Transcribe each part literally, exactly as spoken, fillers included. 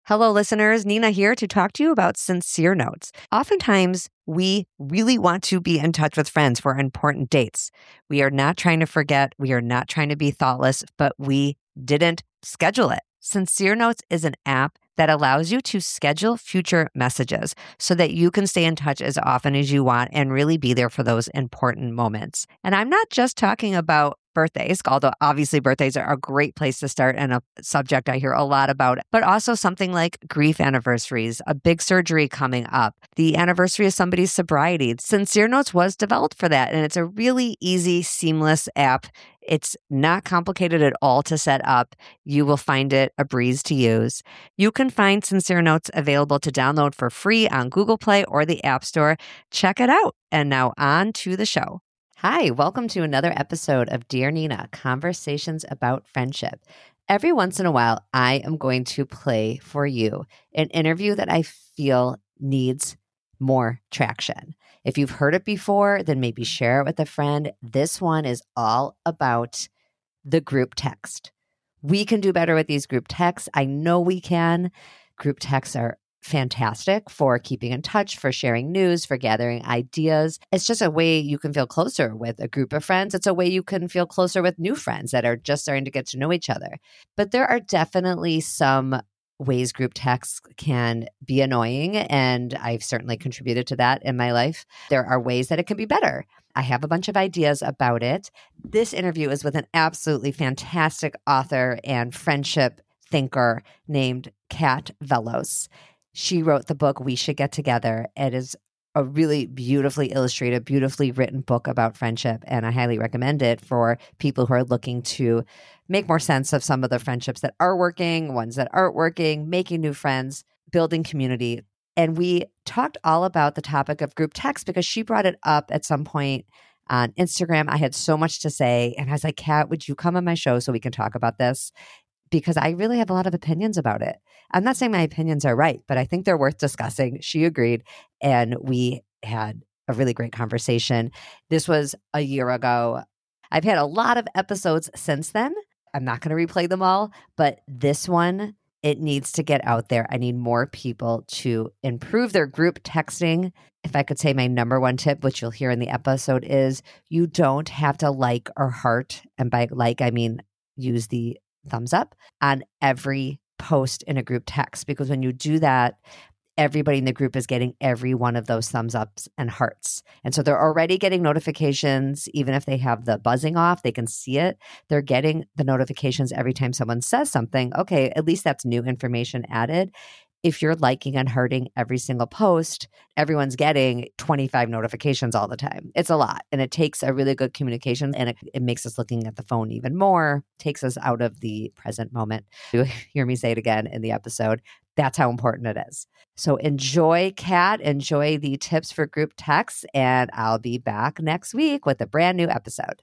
Hello, listeners. Nina here to talk to you about Sincere Notes. Oftentimes, we really want to be in touch with friends for important dates. We are not trying to forget. We are not trying to be thoughtless, but we didn't schedule it. Sincere Notes is an app that allows you to schedule future messages so that you can stay in touch as often as you want and really be there for those important moments. And I'm not just talking about birthdays, although obviously birthdays are a great place to start and a subject I hear a lot about, but also something like grief anniversaries, a big surgery coming up, the anniversary of somebody's sobriety. Sincere Notes was developed for that, and it's a really easy, seamless app. It's not complicated at all to set up. You will find it a breeze to use. You can find Sincere Notes available to download for free on Google Play or the App Store. Check it out. And now on to the show. Hi, welcome to another episode of Dear Nina, Conversations About Friendship. Every once in a while, I am going to play for you an interview that I feel needs more traction. If you've heard it before, then maybe share it with a friend. This one is all about the group text. We can do better with these group texts. I know we can. Group texts are fantastic for keeping in touch, for sharing news, for gathering ideas. It's just a way you can feel closer with a group of friends. It's a way you can feel closer with new friends that are just starting to get to know each other. But there are definitely some ways group texts can be annoying, and I've certainly contributed to that in my life. There are ways that it can be better. I have a bunch of ideas about it. This interview is with an absolutely fantastic author and friendship thinker named Kat Vellos. She wrote the book, We Should Get Together. It is a really beautifully illustrated, beautifully written book about friendship, and I highly recommend it for people who are looking to make more sense of some of the friendships that are working, ones that aren't working, making new friends, building community. And we talked all about the topic of group text because she brought it up at some point on Instagram. I had so much to say, and I was like, Kat, would you come on my show so we can talk about this? Because I really have a lot of opinions about it. I'm not saying my opinions are right, but I think they're worth discussing. She agreed, and we had a really great conversation. This was a year ago. I've had a lot of episodes since then. I'm not going to replay them all, but this one, it needs to get out there. I need more people to improve their group texting. If I could say my number one tip, which you'll hear in the episode, is you don't have to like or heart, and by like, I mean use the thumbs up on every post in a group text, because when you do that, everybody in the group is getting every one of those thumbs ups and hearts. And so they're already getting notifications. Even if they have the buzzing off, they can see it. They're getting the notifications every time someone says something. Okay, at least that's new information added. If you're liking and hearting every single post, everyone's getting twenty-five notifications all the time. It's a lot. And it takes a really good communication, and it, it makes us looking at the phone even more, takes us out of the present moment. You'll hear me say it again in the episode. That's how important it is. So enjoy, Kat. Enjoy the tips for group texts, and I'll be back next week with a brand new episode.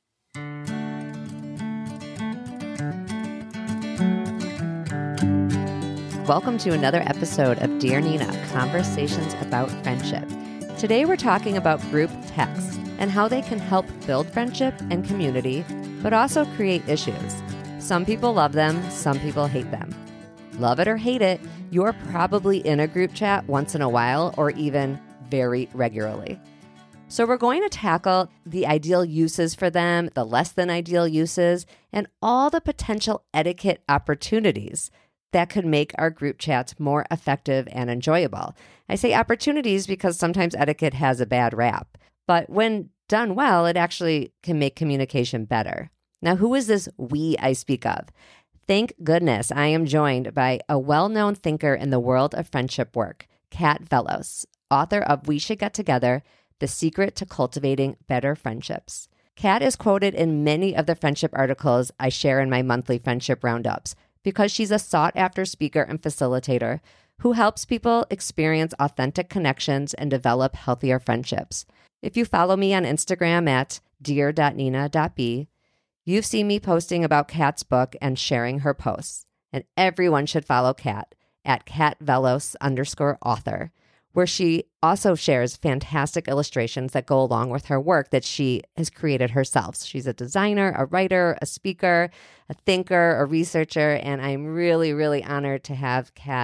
Welcome to another episode of Dear Nina, Conversations About Friendship. Today we're talking about group texts and how they can help build friendship and community, but also create issues. Some people love them, some people hate them. Love it or hate it, you're probably in a group chat once in a while or even very regularly. So we're going to tackle the ideal uses for them, the less than ideal uses, and all the potential etiquette opportunities that could make our group chats more effective and enjoyable. I say opportunities because sometimes etiquette has a bad rap, but when done well, it actually can make communication better. Now, who is this we I speak of? Thank goodness I am joined by a well-known thinker in the world of friendship work, Kat Vellos, author of We Should Get Together, The Secret to Cultivating Better Friendships. Kat is quoted in many of the friendship articles I share in my monthly friendship roundups, because she's a sought-after speaker and facilitator who helps people experience authentic connections and develop healthier friendships. If you follow me on Instagram at dear dot nina dot b, you've seen me posting about Kat's book and sharing her posts. And everyone should follow Kat at Kat Vellos underscore author, where she also shares fantastic illustrations that go along with her work that she has created herself. She's a designer, a writer, a speaker, a thinker, a researcher, and I'm really, really honored to have Kat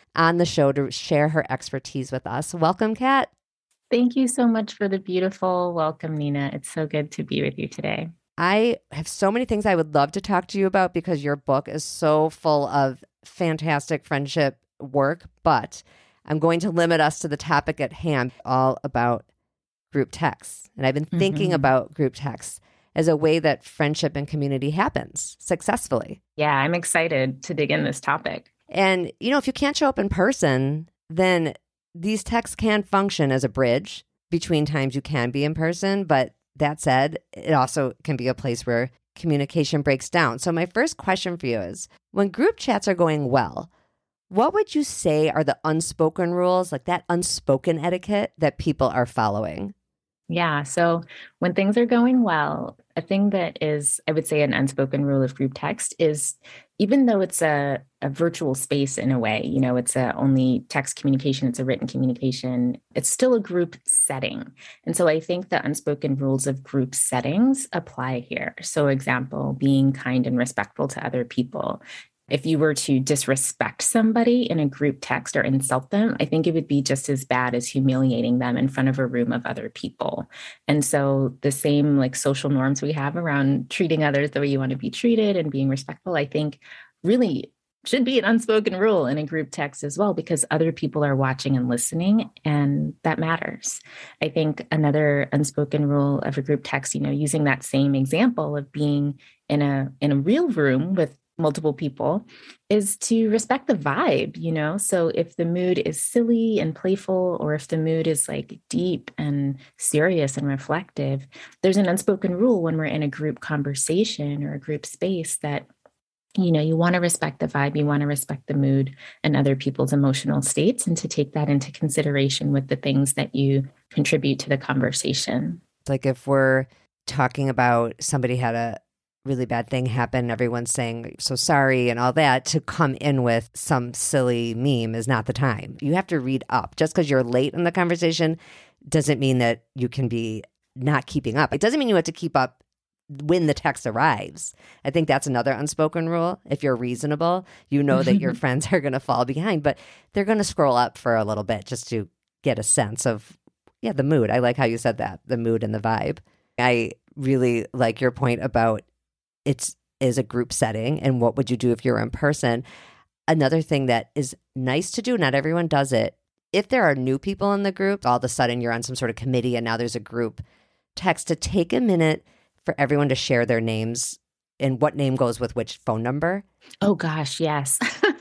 on the show to share her expertise with us. Welcome, Kat. Thank you so much for the beautiful welcome, Nina. It's so good to be with you today. I have so many things I would love to talk to you about because your book is so full of fantastic friendship work, but I'm going to limit us to the topic at hand, all about group texts. And I've been thinking Mm-hmm. about group texts as a way that friendship and community happens successfully. Yeah, I'm excited to dig in this topic. And, you know, if you can't show up in person, then these texts can function as a bridge between times you can be in person. But that said, it also can be a place where communication breaks down. So my first question for you is, when group chats are going well, what would you say are the unspoken rules, like that unspoken etiquette that people are following? Yeah. So when things are going well, a thing that is, I would say, an unspoken rule of group text is, even though it's a, a virtual space in a way, you know, it's a only text communication, it's a written communication, it's still a group setting. And so I think the unspoken rules of group settings apply here. So example, being kind and respectful to other people. If you were to disrespect somebody in a group text or insult them, I think it would be just as bad as humiliating them in front of a room of other people. And so the same like social norms we have around treating others the way you want to be treated and being respectful, I think really should be an unspoken rule in a group text as well, because other people are watching and listening, and that matters. I think another unspoken rule of a group text, you know, using that same example of being in a in a real room with multiple people, is to respect the vibe, you know? So if the mood is silly and playful, or if the mood is like deep and serious and reflective, there's an unspoken rule when we're in a group conversation or a group space that, you know, you want to respect the vibe, you want to respect the mood and other people's emotional states, and to take that into consideration with the things that you contribute to the conversation. Like if we're talking about somebody had a really bad thing happen, everyone's saying so sorry and all that, to come in with some silly meme is not the time. You have to read up. Just because you're late in the conversation doesn't mean that you can be not keeping up. It doesn't mean you have to keep up when the text arrives. I think that's another unspoken rule. If you're reasonable, you know that your friends are going to fall behind, but they're going to scroll up for a little bit just to get a sense of, yeah, the mood. I like how you said that, the mood and the vibe. I really like your point about it's is a group setting, and what would you do if you're in person? Another thing that is nice to do, not everyone does it, if there are new people in the group, all of a sudden you're on some sort of committee and now there's a group text, to take a minute for everyone to share their names and what name goes with which phone number. Oh gosh, yes.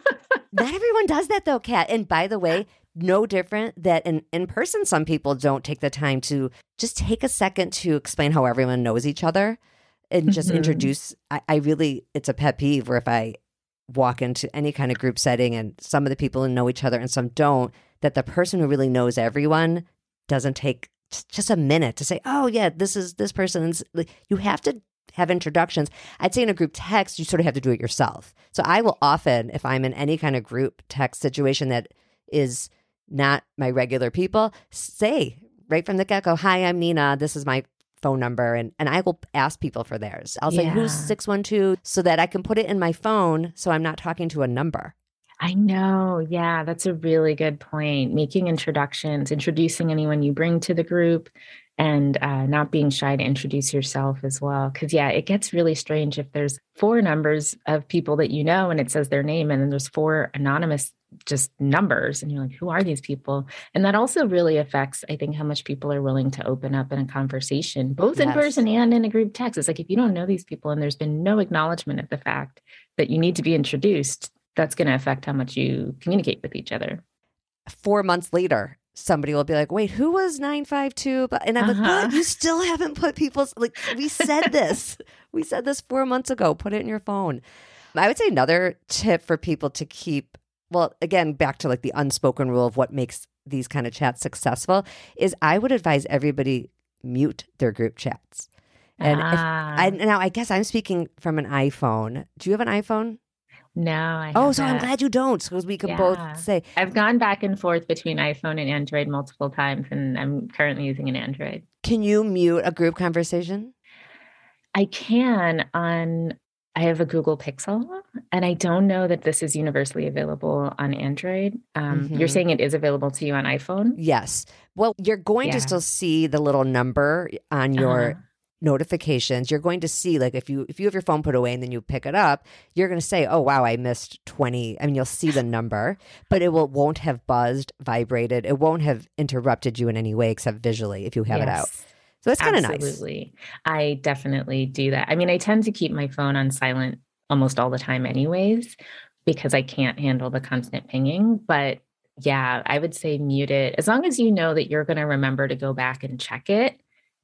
Not everyone does that though, Kat. And by the way, no different that in, in person, some people don't take the time to just take a second to explain how everyone knows each other. And just mm-hmm. introduce, I, I really, it's a pet peeve where if I walk into any kind of group setting and some of the people know each other and some don't, that the person who really knows everyone doesn't take just a minute to say, oh yeah, this is this person's, you have to have introductions. I'd say in a group text, you sort of have to do it yourself. So I will often, if I'm in any kind of group text situation that is not my regular people, say right from the get-go, hi, I'm Nina, this is my phone number, and, and I will ask people for theirs. I'll say, yeah. Who's six one two, so that I can put it in my phone so I'm not talking to a number. I know. Yeah, that's a really good point. Making introductions, introducing anyone you bring to the group, and uh, not being shy to introduce yourself as well. Because yeah, it gets really strange if there's four numbers of people that you know and it says their name, and then there's four anonymous just numbers, and you're like, who are these people? And that also really affects, I think, how much people are willing to open up in a conversation, both yes. in person and in a group text. It's like, if you don't know these people and there's been no acknowledgement of the fact that you need to be introduced, that's going to affect how much you communicate with each other. Four months later, somebody will be like, wait, who was nine five two? And I'm uh-huh. like, what? You still haven't put people's, like, we said this. We said this four months ago. Put it in your phone. I would say another tip for people to keep, well, again, back to like the unspoken rule of what makes these kind of chats successful, is I would advise everybody mute their group chats. And ah. if I, now I guess I'm speaking from an iPhone. Do you have an iPhone? No, I Oh, haven't. so I'm glad you don't, because we can yeah. both say. I've gone back and forth between iPhone and Android multiple times, and I'm currently using an Android. Can you mute a group conversation? I can on I have a Google Pixel, and I don't know that this is universally available on Android. Um, Mm-hmm. You're saying it is available to you on iPhone? Yes. Well, you're going Yeah. to still see the little number on your Uh-huh. notifications. You're going to see, like, if you if you have your phone put away and then you pick it up, you're going to say, oh, wow, I missed twenty. I mean, you'll see the number, but it will, won't have buzzed, vibrated. It won't have interrupted you in any way except visually if you have it out. Yes. So it's kind of nice. Absolutely. I definitely do that. I mean, I tend to keep my phone on silent almost all the time anyways, because I can't handle the constant pinging. But yeah, I would say mute it. As long as you know that you're going to remember to go back and check it.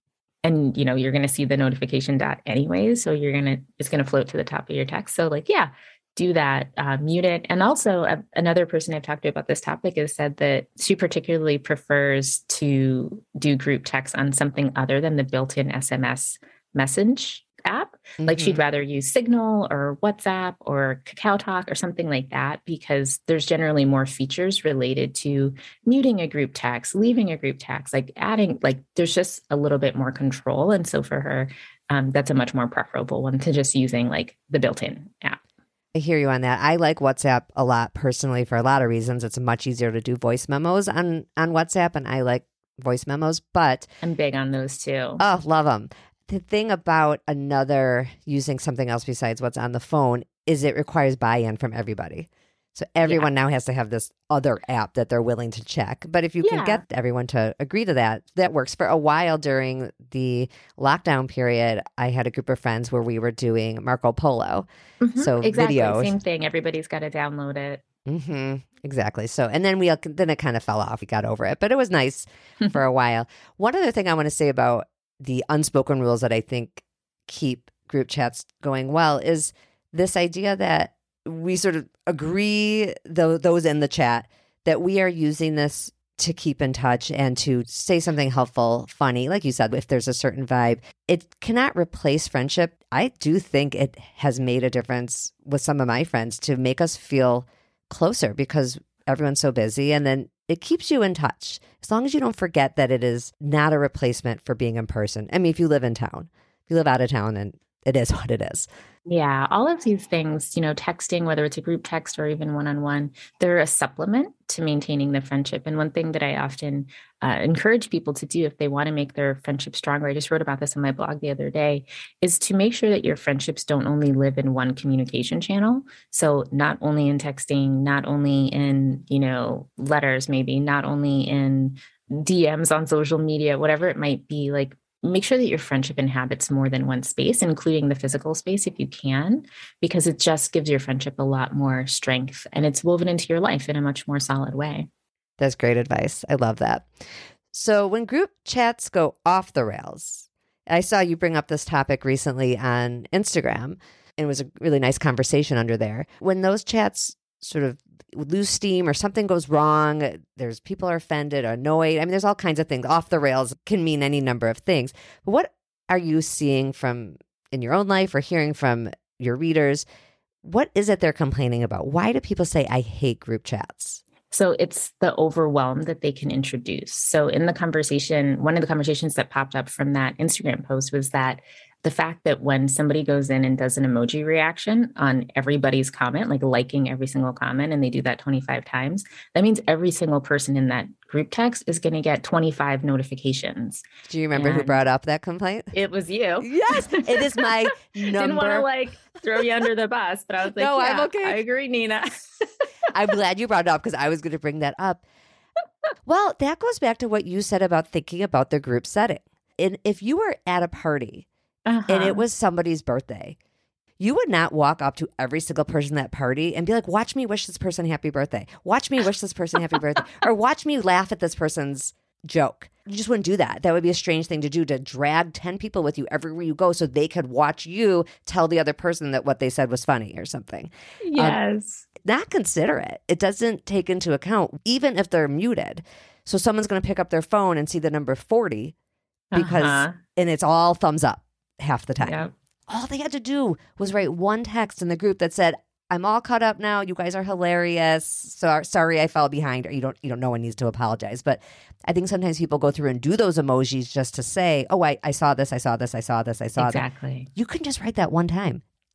And, you know, you're going to see the notification dot anyways. So you're going to, it's going to float to the top of your text. So like, yeah, do that, uh, mute it. And also uh, another person I've talked to about this topic has said that she particularly prefers to do group text on something other than the built-in S M S message app. Mm-hmm. Like she'd rather use Signal or WhatsApp or Kakao Talk or something like that, because there's generally more features related to muting a group text, leaving a group text, like adding, like there's just a little bit more control. And so for her, um, that's a much more preferable one to just using like the built-in app. I hear you on that. I like WhatsApp a lot personally for a lot of reasons. It's much easier to do voice memos on, on WhatsApp, and I like voice memos, but I'm big on those too. Oh, love them. The thing about another using something else besides what's on the phone is it requires buy-in from everybody. So everyone yeah. now has to have this other app that they're willing to check. But if you yeah. can get everyone to agree to that, that works. For a while during the lockdown period, I had a group of friends where we were doing Marco Polo. Mm-hmm. So exactly. videos. Same thing. Everybody's got to download it. Mm-hmm. Exactly. So, and then we then it kind of fell off. We got over it, but it was nice for a while. One other thing I want to say about the unspoken rules that I think keep group chats going well is this idea that we sort of agree, th- those in the chat, that we are using this to keep in touch and to say something helpful, funny. Like you said, if there's a certain vibe, it cannot replace friendship. I do think it has made a difference with some of my friends to make us feel closer because everyone's so busy. And then it keeps you in touch as long as you don't forget that it is not a replacement for being in person. I mean, if you live in town, if you live out of town, then it is what it is. Yeah, all of these things, you know, texting, whether it's a group text or even one-on-one, they're a supplement to maintaining the friendship. And one thing that I often uh, encourage people to do if they want to make their friendship stronger, I just wrote about this on my blog the other day, is to make sure that your friendships don't only live in one communication channel. So not only in texting, not only in, you know, letters, maybe not only in D Ms on social media, whatever it might be, like make sure that your friendship inhabits more than one space, including the physical space if you can, because it just gives your friendship a lot more strength and it's woven into your life in a much more solid way. That's great advice. I love that. So when group chats go off the rails, I saw you bring up this topic recently on Instagram. And it was a really nice conversation under there. When those chats sort of lose steam or something goes wrong, there's people are offended, annoyed. I mean, there's all kinds of things. Off the rails can mean any number of things. But what are you seeing from in your own life or hearing from your readers? What is it they're complaining about? Why do people say, I hate group chats? So it's the overwhelm that they can introduce. So in the conversation, one of the conversations that popped up from that Instagram post was that the fact that when somebody goes in and does an emoji reaction on everybody's comment, like liking every single comment, and they do that twenty-five times, that means every single person in that group text is going to get twenty-five notifications. Do you remember and who brought up that complaint? It was you. Yes, it is my number. Didn't want to like throw you under the bus, but I was like, no, yeah, I'm okay. I agree, Nina. I'm glad you brought it up because I was going to bring that up. Well, that goes back to what you said about thinking about the group setting. And if you were at a party uh-huh. and it was somebody's birthday, you would not walk up to every single person at that party and be like, watch me wish this person happy birthday. Watch me wish this person happy birthday. Or watch me laugh at this person's joke. You just wouldn't do that. That would be a strange thing to do, to drag ten people with you everywhere you go so they could watch you tell the other person that what they said was funny or something. Yes. Um, not considerate. It doesn't take into account, even if they're muted. So someone's going to pick up their phone and see the number forty because, uh-huh. and it's all thumbs up half the time. Yep. All they had to do was write one text in the group that said, I'm all caught up now. You guys are hilarious. So sorry I fell behind. Or you don't, you don't, no one needs to apologize. But I think sometimes people go through and do those emojis just to say, oh, I, I saw this, I saw this, I saw this, I saw exactly. that. You can just write that one time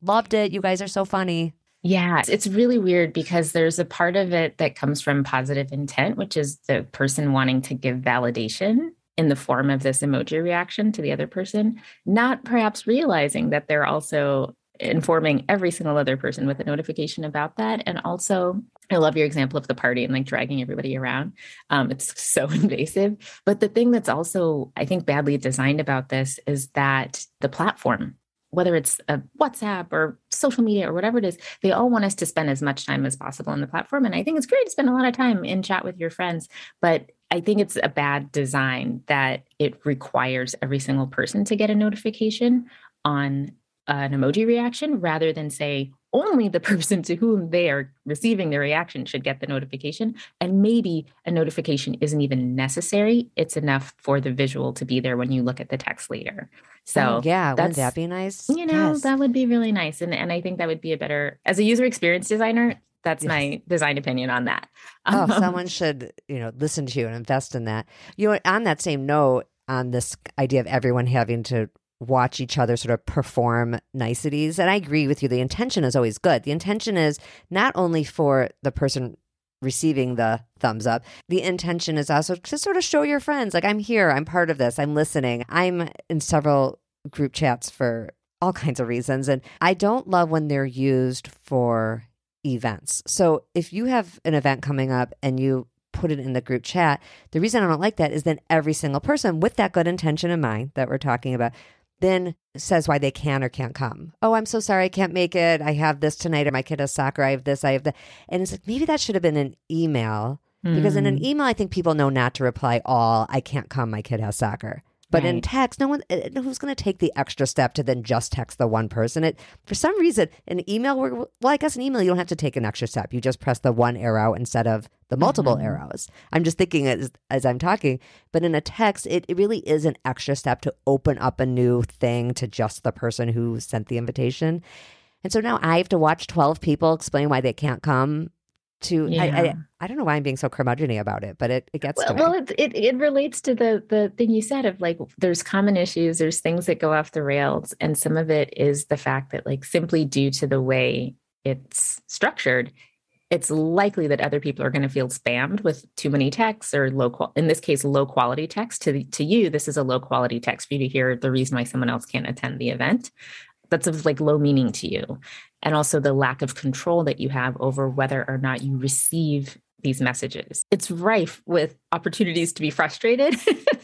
loved it. You guys are so funny. Yeah, it's- it's really weird because there's a part of it that comes from positive intent, which is the person wanting to give validation in the form of this emoji reaction to the other person, not perhaps realizing that they're also informing every single other person with a notification about that. And also, I love your example of the party and like dragging everybody around. Um, it's so invasive. But the thing that's also, I think, badly designed about this is that the platform, whether it's a WhatsApp or social media or whatever it is, they all want us to spend as much time as possible on the platform. And I think it's great to spend a lot of time in chat with your friends, but I think it's a bad design that it requires every single person to get a notification on an emoji reaction rather than say only the person to whom they are receiving the reaction should get the notification. And maybe a notification isn't even necessary. It's enough for the visual to be there when you look at the text later. So oh, yeah, that's, wouldn't that be nice? You know, yes. that would be really nice. And, and I think that would be a better, as a user experience designer, that's yes. my design opinion on that. Oh, Um, someone should, you know, listen to you and invest in that. You know, on that same note, on this idea of everyone having to watch each other sort of perform niceties. And I agree with you. The intention is always good. The intention is not only for the person receiving the thumbs up, the intention is also to sort of show your friends, like, I'm here, I'm part of this, I'm listening. I'm in several group chats for all kinds of reasons. And I don't love when they're used for events. So if you have an event coming up and you put it in the group chat, the reason I don't like that is then every single person with that good intention in mind that we're talking about then says why they can or can't come. Oh, I'm so sorry, I can't make it. I have this tonight, or my kid has soccer. I have this, I have that. And it's like, maybe that should have been an email. Mm. Because in an email, I think people know not to reply all, I can't come, my kid has soccer. But right. in text, no one, who's going to take the extra step to then just text the one person? It, for some reason, an email, well, I guess an email, you don't have to take an extra step. You just press the one arrow instead of the multiple mm-hmm. arrows. I'm just thinking as, as I'm talking. But in a text, it, it really is an extra step to open up a new thing to just the person who sent the invitation. And so now I have to watch twelve people explain why they can't come. To yeah. I, I I don't know why I'm being so curmudgeon-y about it, but it, it gets well, to me. Well, it, it it relates to the the thing you said of like there's common issues, there's things that go off the rails, and some of it is the fact that like simply due to the way it's structured, it's likely that other people are going to feel spammed with too many texts or low qual in this case low quality text. To to you, this is a low quality text for you to hear the reason why someone else can't attend the event. That's of like low meaning to you. And also the lack of control that you have over whether or not you receive these messages. It's rife with opportunities to be frustrated.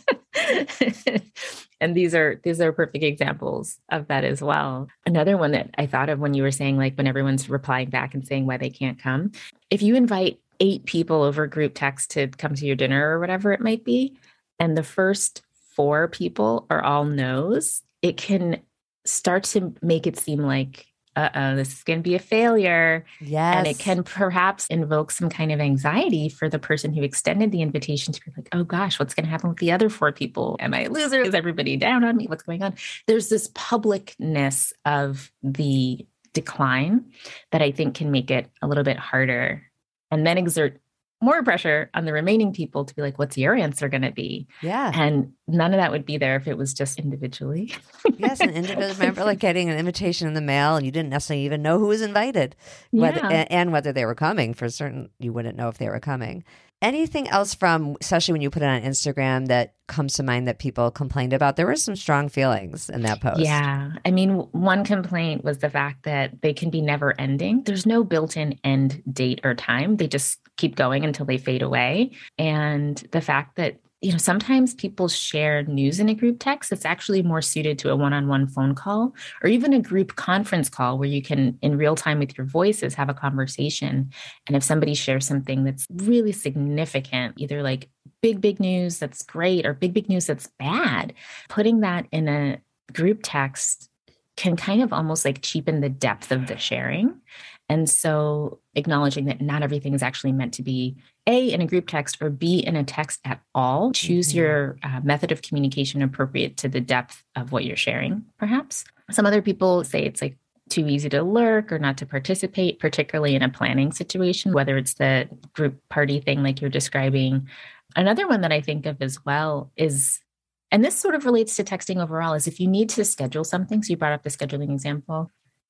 And these are these are perfect examples of that as well. Another one that I thought of when you were saying, like, when everyone's replying back and saying why they can't come. If you invite eight people over group text to come to your dinner or whatever it might be, and the first four people are all no's, it can start to make it seem like, uh-oh, this is going to be a failure. Yes. And it can perhaps invoke some kind of anxiety for the person who extended the invitation to be like, oh gosh, what's going to happen with the other four people? Am I a loser? Is everybody down on me? What's going on? There's this publicness of the decline that I think can make it a little bit harder and then exert more pressure on the remaining people to be like, what's your answer going to be? Yeah. And none of that would be there if it was just individually. Yes. And individually, remember like getting an invitation in the mail and you didn't necessarily even know who was invited whether, yeah. and, and whether they were coming. For certain, you wouldn't know if they were coming. Anything else from, especially when you put it on Instagram, that comes to mind that people complained about? There were some strong feelings in that post. Yeah. I mean, one complaint was the fact that they can be never ending. There's no built-in end date or time. They just keep going until they fade away. And the fact that, you know, sometimes people share news in a group text that's actually more suited to a one-on-one phone call or even a group conference call where you can, in real time with your voices, have a conversation. And if somebody shares something that's really significant, either like big, big news that's great or big, big news that's bad, putting that in a group text can kind of almost like cheapen the depth of the sharing. And so acknowledging that not everything is actually meant to be A, in a group text, or B, in a text at all. Choose mm-hmm. your uh, method of communication appropriate to the depth of what you're sharing, perhaps. Some other people say it's like too easy to lurk or not to participate, particularly in a planning situation, whether it's the group party thing like you're describing. Another one that I think of as well is, and this sort of relates to texting overall, is if you need to schedule something, so you brought up the scheduling example,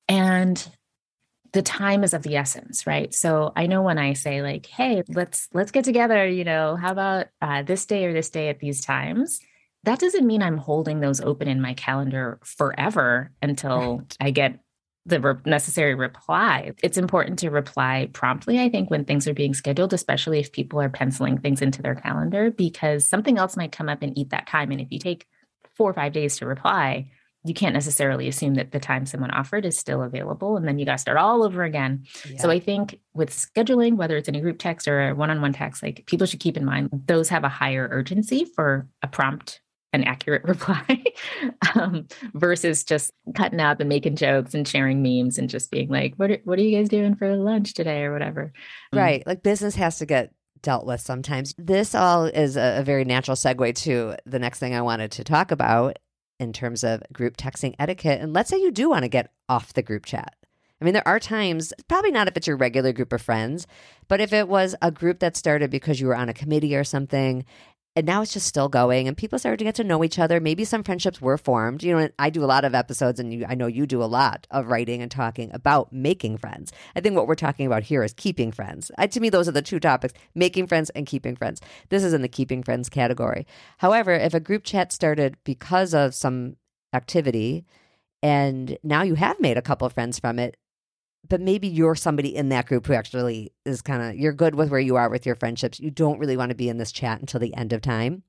And the time is of the essence, right? So I know when I say like, hey, let's let's get together, you know, how about uh, this day or this day at these times? That doesn't mean I'm holding those open in my calendar forever until Right. I get the re- necessary reply. It's important to reply promptly, I think, when things are being scheduled, especially if people are penciling things into their calendar, because something else might come up and eat that time. And if you take four or five days to reply, you can't necessarily assume that the time someone offered is still available. And then you got to start all over again. Yeah. So I think with scheduling, whether it's in a group text or a one-on-one text, like people should keep in mind, those have a higher urgency for a prompt and accurate reply um, versus just cutting up and making jokes and sharing memes and just being like, what are, what are you guys doing for lunch today or whatever? Right. Like business has to get dealt with sometimes. This all is a, a very natural segue to the next thing I wanted to talk about in terms of group texting etiquette. And let's say you do want to get off the group chat. I mean, there are times, probably not if it's your regular group of friends, but if it was a group that started because you were on a committee or something, and now it's just still going and people started to get to know each other. Maybe some friendships were formed. You know, I do a lot of episodes and you, I know you do a lot of writing and talking about making friends. I think what we're talking about here is keeping friends. I, to me, those are the two topics, making friends and keeping friends. This is in the keeping friends category. However, if a group chat started because of some activity and now you have made a couple of friends from it, but maybe you're somebody in that group who actually is kind of, you're good with where you are with your friendships. You don't really want to be in this chat until the end of time.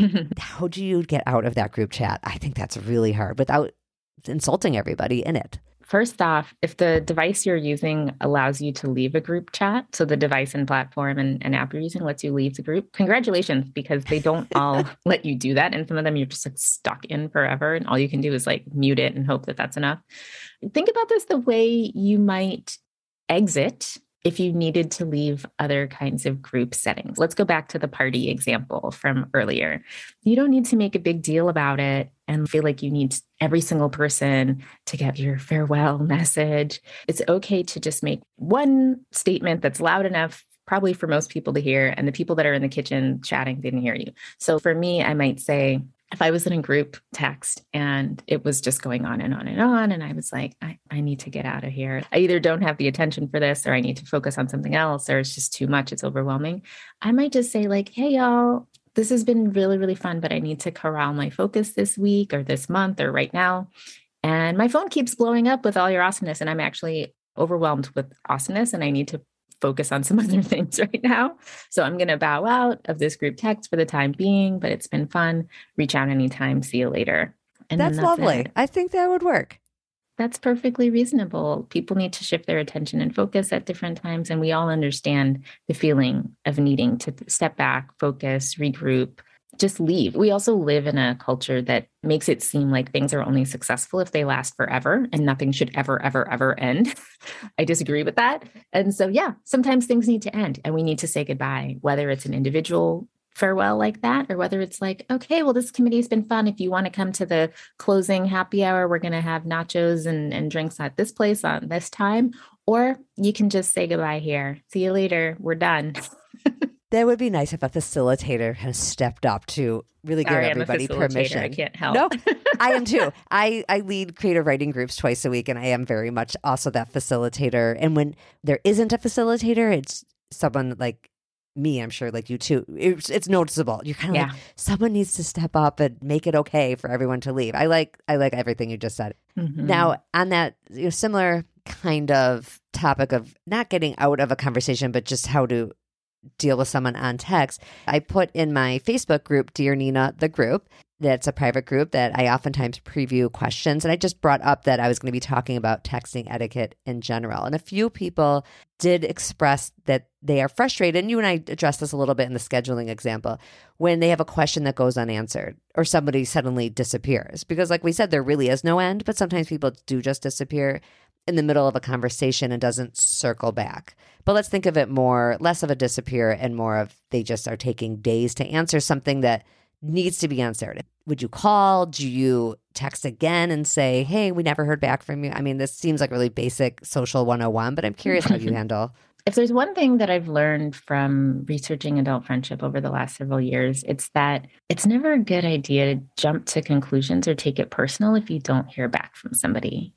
How do you get out of that group chat? I think that's really hard without insulting everybody in it. First off, if the device you're using allows you to leave a group chat, so the device and platform and, and app you're using lets you leave the group, congratulations, because they don't all let you do that. And some of them you're just like stuck in forever. And all you can do is like mute it and hope that that's enough. Think about this the way you might exit if you needed to leave other kinds of group settings. Let's go back to the party example from earlier. You don't need to make a big deal about it and feel like you need every single person to get your farewell message. It's okay to just make one statement that's loud enough, probably for most people to hear, and the people that are in the kitchen chatting didn't hear you. So for me, I might say, if I was in a group text and it was just going on and on and on, and I was like, I, I need to get out of here. I either don't have the attention for this, or I need to focus on something else, or it's just too much. It's overwhelming. I might just say like, hey, y'all, this has been really, really fun, but I need to corral my focus this week or this month or right now. And my phone keeps blowing up with all your awesomeness. And I'm actually overwhelmed with awesomeness and I need to focus on some other things right now. So I'm going to bow out of this group text for the time being, but it's been fun. Reach out anytime. See you later. And that's, that's lovely. It. I think that would work. That's perfectly reasonable. People need to shift their attention and focus at different times. And we all understand the feeling of needing to step back, focus, regroup, just leave. We also live in a culture that makes it seem like things are only successful if they last forever and nothing should ever, ever, ever end. I disagree with that. And so, yeah, sometimes things need to end and we need to say goodbye, whether it's an individual farewell like that, or whether it's like, okay, well, this committee has been fun. If you want to come to the closing happy hour, we're going to have nachos and, and drinks at this place on this time, or you can just say goodbye here. See you later. We're done. That would be nice if a facilitator has stepped up to really give Sorry, everybody I'm a permission. I can't help. No, I am too. I, I lead creative writing groups twice a week, and I am very much also that facilitator. And when there isn't a facilitator, it's someone like me, I'm sure, like you too. It's, it's noticeable. You're kind of yeah. like, someone needs to step up and make it okay for everyone to leave. I like I like everything you just said. Mm-hmm. Now, on that you know, similar kind of topic of not getting out of a conversation, but just how to deal with someone on text, I put in my Facebook group, Dear Nina, the group. That's a private group that I oftentimes preview questions. And I just brought up that I was going to be talking about texting etiquette in general. And a few people did express that they are frustrated. And you and I addressed this a little bit in the scheduling example, when they have a question that goes unanswered or somebody suddenly disappears. Because like we said, there really is no end, but sometimes people do just disappear in the middle of a conversation and doesn't circle back. But let's think of it more, less of a disappear and more of they just are taking days to answer something that needs to be answered. Would you call? Do you text again and say, hey, we never heard back from you? I mean, this seems like really basic social one oh one, but I'm curious how you handle. If there's one thing that I've learned from researching adult friendship over the last several years, it's that it's never a good idea to jump to conclusions or take it personal if you don't hear back from somebody.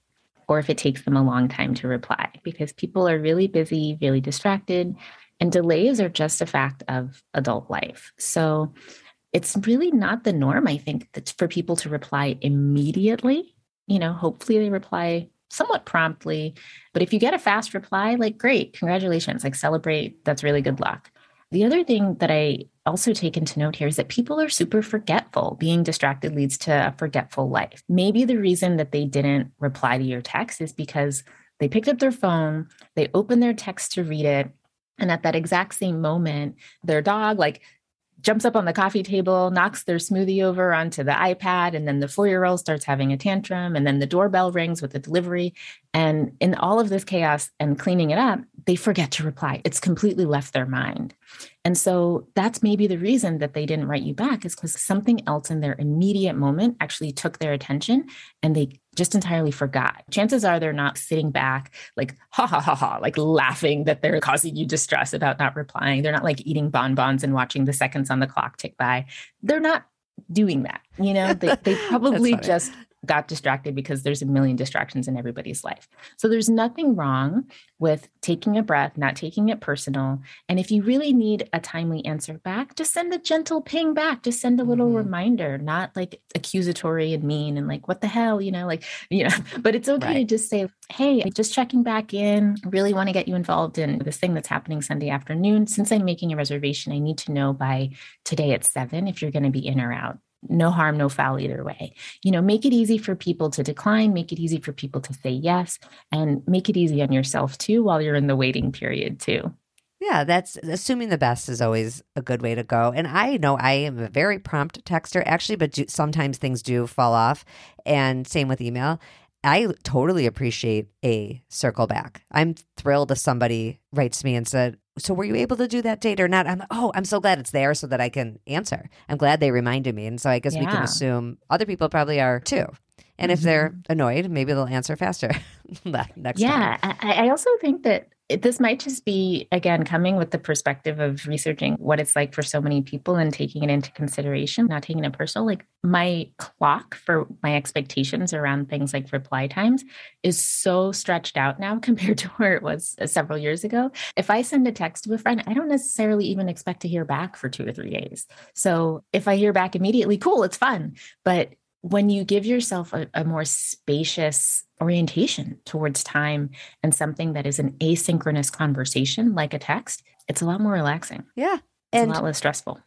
or if it takes them a long time to reply, because people are really busy, really distracted, and delays are just a fact of adult life. So it's really not the norm, I think, that for people to reply immediately. You know, hopefully they reply somewhat promptly. But if you get a fast reply, like, great, congratulations, like celebrate, that's really good luck. The other thing that I also take into note here is that people are super forgetful. Being distracted leads to a forgetful life. Maybe the reason that they didn't reply to your text is because they picked up their phone, they opened their text to read it, and at that exact same moment, their dog like jumps up on the coffee table, knocks their smoothie over onto the iPad, and then the four-year-old starts having a tantrum, and then the doorbell rings with the delivery. And in all of this chaos and cleaning it up, they forget to reply. It's completely left their mind. And so that's maybe the reason that they didn't write you back, is because something else in their immediate moment actually took their attention and they just entirely forgot. Chances are they're not sitting back like, ha, ha, ha, ha, like laughing that they're causing you distress about not replying. They're not like eating bonbons and watching the seconds on the clock tick by. They're not doing that. You know, they, they probably just got distracted because there's a million distractions in everybody's life. So there's nothing wrong with taking a breath, not taking it personal. And if you really need a timely answer back, just send a gentle ping back. Just send a little mm-hmm. reminder, not like accusatory and mean and like, what the hell, you know, like, you know, but it's okay right. to just say, hey, just checking back in. Really want to get you involved in this thing that's happening Sunday afternoon. Since I'm making a reservation, I need to know by today at seven if you're going to be in or out. No harm, no foul either way. You know, make it easy for people to decline, make it easy for people to say yes, and make it easy on yourself too while you're in the waiting period too. Yeah, that's assuming the best is always a good way to go. And I know I am a very prompt texter actually, but do, sometimes things do fall off. And same with email. I totally appreciate a circle back. I'm thrilled if somebody writes me and said, so were you able to do that date or not? I'm like, oh, I'm so glad it's there so that I can answer. I'm glad they reminded me. And so I guess yeah. we can assume other people probably are too. And mm-hmm. if they're annoyed, maybe they'll answer faster next yeah, time. Yeah, I, I also think that it, this might just be, again, coming with the perspective of researching what it's like for so many people and taking it into consideration, not taking it personal. Like my clock for my expectations around things like reply times is so stretched out now compared to where it was several years ago. If I send a text to a friend, I don't necessarily even expect to hear back for two or three days. So if I hear back immediately, cool, it's fun. But when you give yourself a, a more spacious orientation towards time and something that is an asynchronous conversation like a text, it's a lot more relaxing. Yeah. It's and a lot less stressful.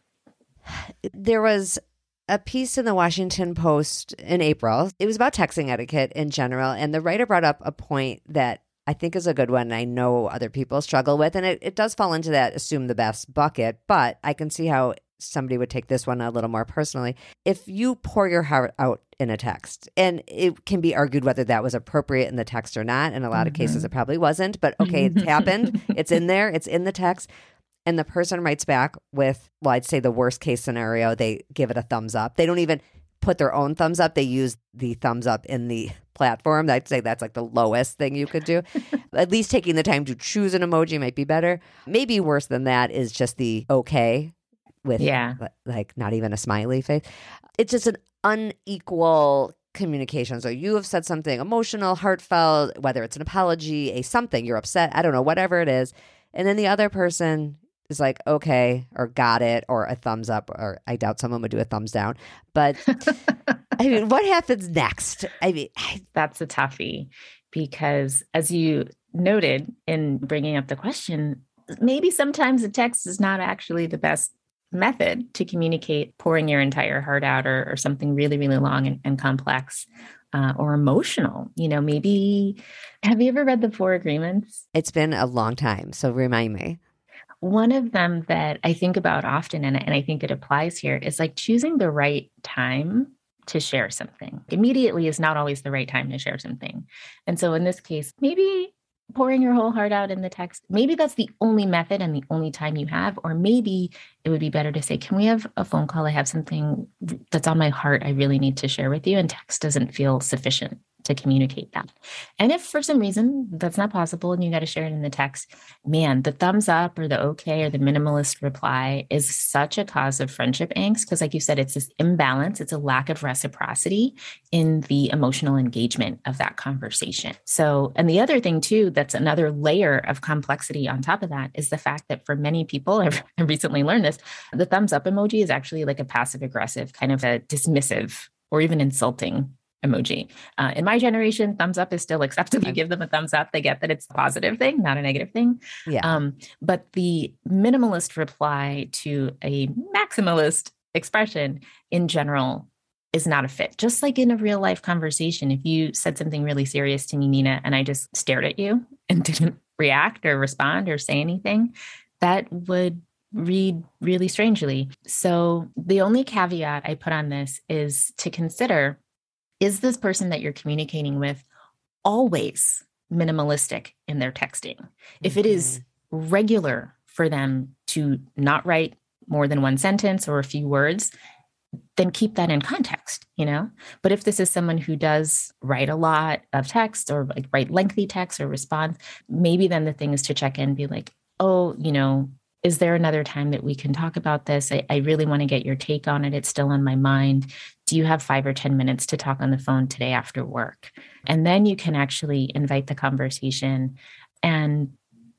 There was a piece in the Washington Post in April. It was about texting etiquette in general. And the writer brought up a point that I think is a good one. I know other people struggle with, and it, it does fall into that assume the best bucket, but I can see how somebody would take this one a little more personally. If you pour your heart out in a text, and it can be argued whether that was appropriate in the text or not. In a lot mm-hmm. of cases, it probably wasn't, but okay, it's happened. It's in there. It's in the text. And the person writes back with, well, I'd say the worst case scenario, they give it a thumbs up. They don't even put their own thumbs up. They use the thumbs up in the platform. I'd say that's like the lowest thing you could do. At least taking the time to choose an emoji might be better. Maybe worse than that is just the okay with yeah. like not even a smiley face. It's just an unequal communication. So you have said something emotional, heartfelt, whether it's an apology, a something, you're upset, I don't know, whatever it is. And then the other person is like, okay, or got it, or a thumbs up, or I doubt someone would do a thumbs down. But I mean, what happens next? I mean, I... that's a toughie because as you noted in bringing up the question, maybe sometimes the text is not actually the best method to communicate pouring your entire heart out or, or something really, really long and, and complex uh, or emotional. You know, maybe, have you ever read The Four Agreements? It's been a long time, so remind me. One of them that I think about often, and, and I think it applies here, is like choosing the right time to share something. Immediately is not always the right time to share something. And so in this case, maybe pouring your whole heart out in the text, maybe that's the only method and the only time you have, or maybe it would be better to say, can we have a phone call? I have something that's on my heart I really need to share with you, and text doesn't feel sufficient to communicate that. And if for some reason that's not possible and you got to share it in the text, man, the thumbs up or the okay or the minimalist reply is such a cause of friendship angst. Because like you said, it's this imbalance. It's a lack of reciprocity in the emotional engagement of that conversation. So, and the other thing too, that's another layer of complexity on top of that is the fact that for many people, I've recently learned this, the thumbs up emoji is actually like a passive aggressive, kind of a dismissive or even insulting emoji. Uh, in my generation, thumbs up is still acceptable. You give them a thumbs up, they get that it's a positive thing, not a negative thing. Yeah. Um, but the minimalist reply to a maximalist expression in general is not a fit. Just like in a real life conversation, if you said something really serious to me, Nina, and I just stared at you and didn't react or respond or say anything, that would read really strangely. So the only caveat I put on this is to consider, is this person that you're communicating with always minimalistic in their texting? Mm-hmm. If it is regular for them to not write more than one sentence or a few words, then keep that in context, you know? But if this is someone who does write a lot of text or like write lengthy text or respond, maybe then the thing is to check in and be like, oh, you know, is there another time that we can talk about this? I, I really want to get your take on it. It's still on my mind. Do you have five or ten minutes to talk on the phone today after work? And then you can actually invite the conversation and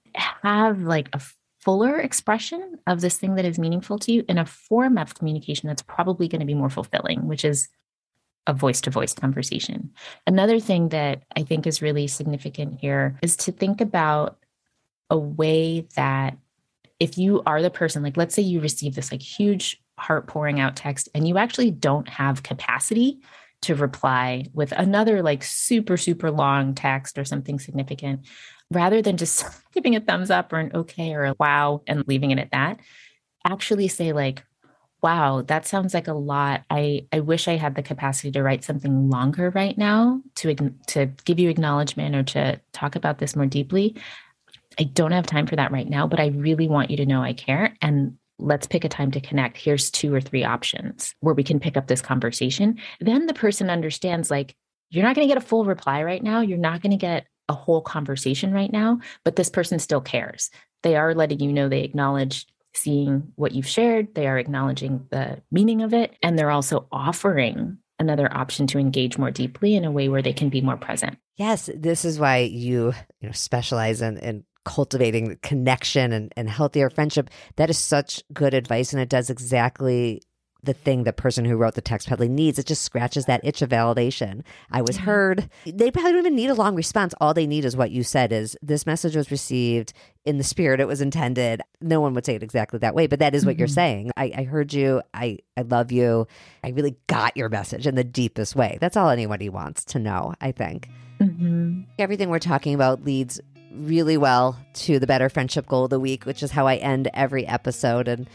have like a fuller expression of this thing that is meaningful to you in a form of communication that's probably going to be more fulfilling, which is a voice-to-voice conversation. Another thing that I think is really significant here is to think about a way that if you are the person, like let's say you receive this like huge heart pouring out text and you actually don't have capacity to reply with another like super, super long text or something significant, rather than just giving a thumbs up or an okay or a wow and leaving it at that, actually say like, wow, that sounds like a lot. I, I wish I had the capacity to write something longer right now to, to give you acknowledgement or to talk about this more deeply. I don't have time for that right now, but I really want you to know I care. And let's pick a time to connect. Here's two or three options where we can pick up this conversation. Then the person understands, like, you're not going to get a full reply right now. You're not going to get a whole conversation right now, but this person still cares. They are letting you know they acknowledge seeing what you've shared. They are acknowledging the meaning of it. And they're also offering another option to engage more deeply in a way where they can be more present. Yes, this is why you, you know, specialize in, in cultivating connection and, and healthier friendship. That is such good advice. And it does exactly the thing the person who wrote the text probably needs. It just scratches that itch of validation. I was Mm-hmm. heard. They probably don't even need a long response. All they need is what you said is, this message was received in the spirit it was intended. No one would say it exactly that way, but that is what mm-hmm. you're saying. I, I heard you. I, I love you. I really got your message in the deepest way. That's all anybody wants to know, I think. Mm-hmm. Everything we're talking about leads really well to the Better Friendship Goal of the Week, which is how I end every episode. And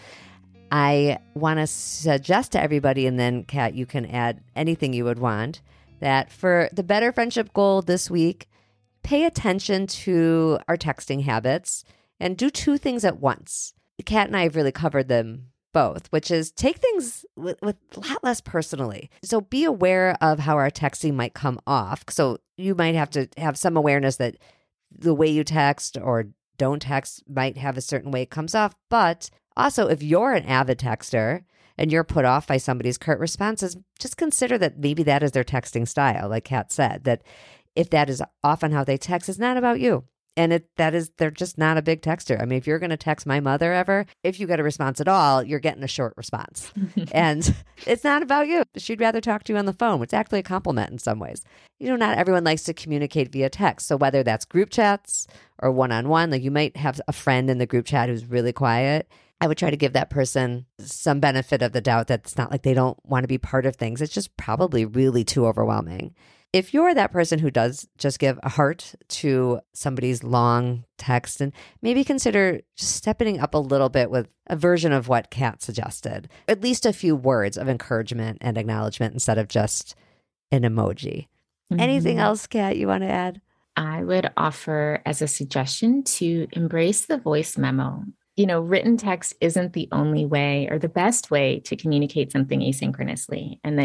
I want to suggest to everybody, and then Kat, you can add anything you would want, that for the Better Friendship Goal this week, pay attention to our texting habits and do two things at once. Kat and I have really covered them both, which is take things with, with a lot less personally. So be aware of how our texting might come off. So you might have to have some awareness that the way you text or don't text might have a certain way it comes off. But also, if you're an avid texter and you're put off by somebody's curt responses, just consider that maybe that is their texting style. Like Kat said, that if that is often how they text, it's not about you. And it that is, they're just not a big texter. I mean, if you're going to text my mother ever, if you get a response at all, you're getting a short response. And it's not about you. She'd rather talk to you on the phone, which is actually a compliment in some ways. You know, not everyone likes to communicate via text. So whether that's group chats or one-on-one, like you might have a friend in the group chat who's really quiet, I would try to give that person some benefit of the doubt that it's not like they don't want to be part of things. It's just probably really too overwhelming. If you're that person who does just give a heart to somebody's long text, and maybe consider just stepping up a little bit with a version of what Kat suggested, at least a few words of encouragement and acknowledgement instead of just an emoji. Mm-hmm. Anything else, Kat, you want to add? I would offer as a suggestion to embrace the voice memo. You know, written text isn't the only way or the best way to communicate something asynchronously, and that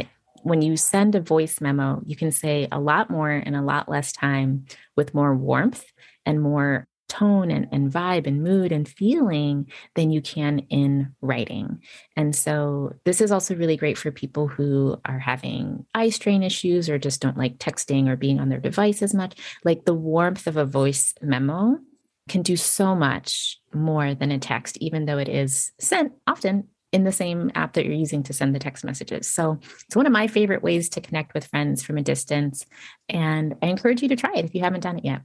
when you send a voice memo, you can say a lot more in a lot less time with more warmth and more tone and, and vibe and mood and feeling than you can in writing. And so this is also really great for people who are having eye strain issues or just don't like texting or being on their device as much. Like the warmth of a voice memo can do so much more than a text, even though it is sent often in the same app that you're using to send the text messages. So it's one of my favorite ways to connect with friends from a distance. And I encourage you to try it if you haven't done it yet.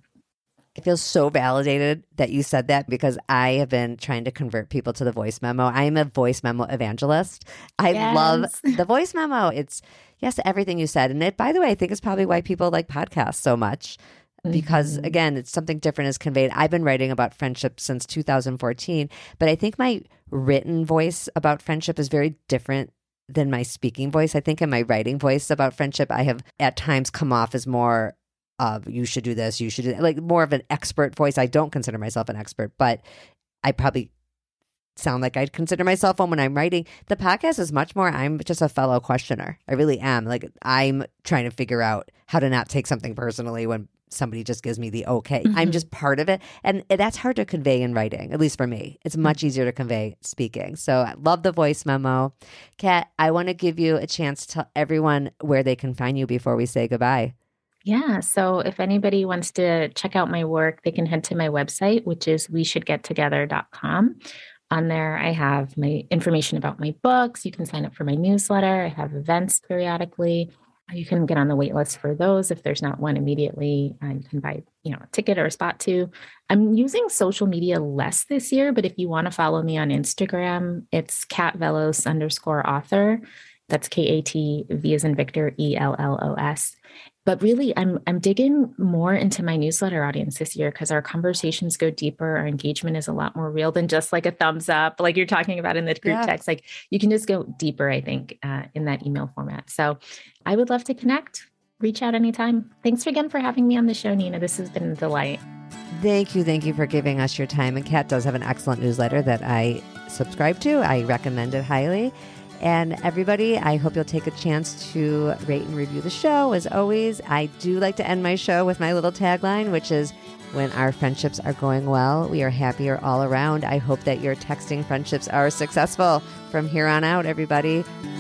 I feel so validated that you said that because I have been trying to convert people to the voice memo. I am a voice memo evangelist. I yes. love the voice memo. It's yes, everything you said. And it, by the way, I think it's probably why people like podcasts so much. Because mm-hmm. again, it's something different is conveyed. I've been writing about friendship since two thousand fourteen, but I think my written voice about friendship is very different than my speaking voice. I think in my writing voice about friendship, I have at times come off as more of you should do this, you should do that, like more of an expert voice. I don't consider myself an expert, but I probably sound like I'd consider myself one when I'm writing. The podcast is much more, I'm just a fellow questioner. I really am. Like I'm trying to figure out how to not take something personally when somebody just gives me the okay. Mm-hmm. I'm just part of it. And that's hard to convey in writing, at least for me. It's much easier to convey speaking. So I love the voice memo. Kat, I want to give you a chance to tell everyone where they can find you before we say goodbye. Yeah. So if anybody wants to check out my work, they can head to my website, which is we should get together dot com. On there, I have my information about my books. You can sign up for my newsletter. I have events periodically. You can get on the wait list for those. If there's not one immediately, uh, you can buy, you know, a ticket or a spot too. I'm using social media less this year, but if you want to follow me on Instagram, it's Kat Vellos underscore author. That's K A T V as in Victor, E L L O S. But really, I'm I'm digging more into my newsletter audience this year because our conversations go deeper. Our engagement is a lot more real than just like a thumbs up, like you're talking about in the group yeah. text. Like you can just go deeper, I think, uh, in that email format. So I would love to connect. Reach out anytime. Thanks again for having me on the show, Nina. This has been a delight. Thank you. Thank you for giving us your time. And Kat does have an excellent newsletter that I subscribe to. I recommend it highly. And everybody, I hope you'll take a chance to rate and review the show. As always, I do like to end my show with my little tagline, which is, when our friendships are going well, we are happier all around. I hope that your texting friendships are successful from here on out, everybody.